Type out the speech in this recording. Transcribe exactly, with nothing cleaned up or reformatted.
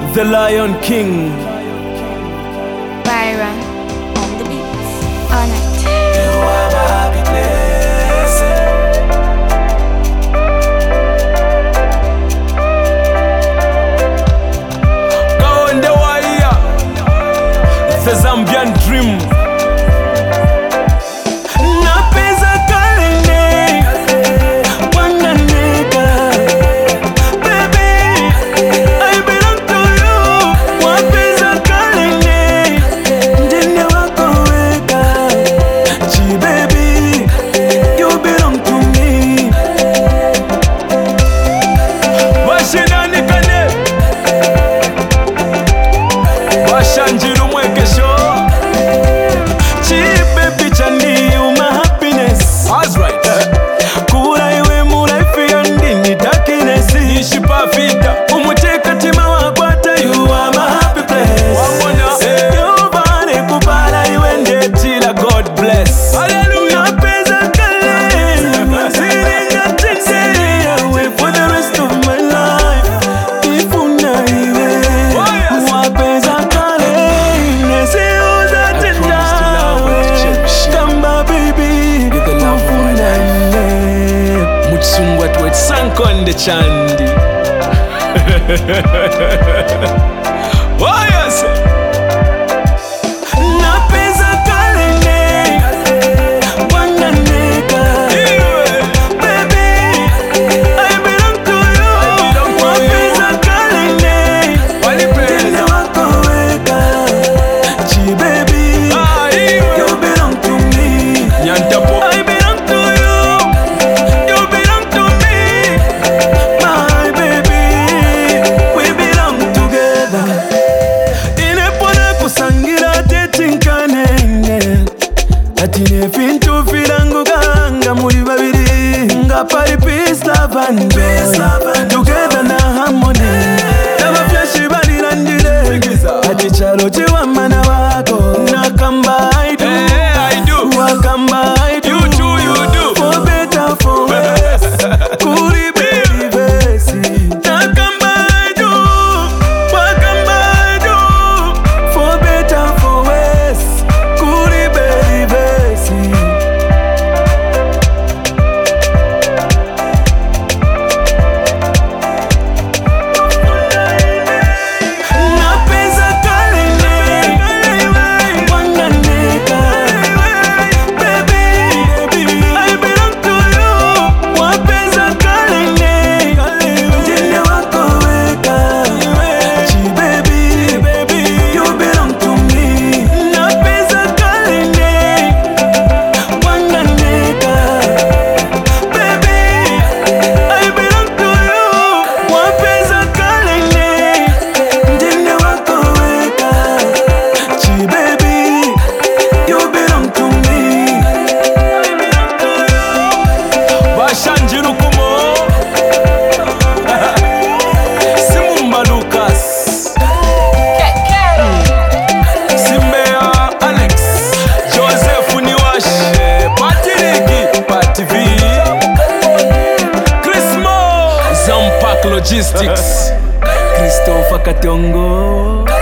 The Lion King. Byron on the beats. On it. You are my happy place. Go on the wire. The Zambian dream. Konde Chandi. Oh yes. Napeza kalene wanga neka. Baby, I belong to you. Napeza kalene wanga wako weka. Chi baby, you belong to me. Nyantapo. I belong to you. You belong to me. My baby, we belong together. Inepona kusangira tetinkanenge. Atine fintu filangu ganga muri babiri. Nga pari peace, love and joy. Together na harmony. Naba fyashi balirandire. Ati chalo chiwa mana wako. Nakamba I do. I do. Wakamba I do. You do, you do. For better, for worse. Kuri baby vesi. Nakamba I do. Wakamba I do. For better, for worse. Kuri baby vesi. Napeza kalene wanga neka. Baby, I belong to you. Wapeza kalene jende wako weka. Chi baby, you belong to me. Napeza kalene wanga neka. Baby, I belong to you. Wapeza kalene jende wako weka. Chi baby, you belong to me. Bashanjiru kumo Simumba Lucas Simbea Alex Joseph Niwash Patiriki Patv Chris Mo Zampak Logistics Christopher Katongo